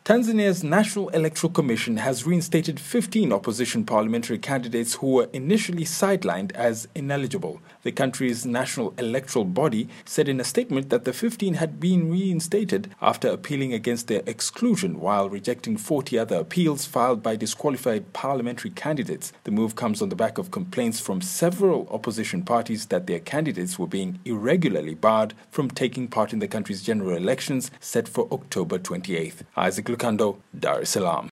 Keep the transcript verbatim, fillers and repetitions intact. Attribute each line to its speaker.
Speaker 1: Tanzania's National Electoral Commission has reinstated fifteen opposition parliamentary candidates who were initially sidelined as ineligible. The country's national electoral body said in a statement that the fifteen had been reinstated after appealing against their exclusion while rejecting forty other appeals filed by disqualified parliamentary candidates. The move comes on the back of complaints from several opposition parties that their candidates were being irregularly barred from taking part in the country's general elections set for October twenty-eighth. Isaac Lukando, Dar es Salaam.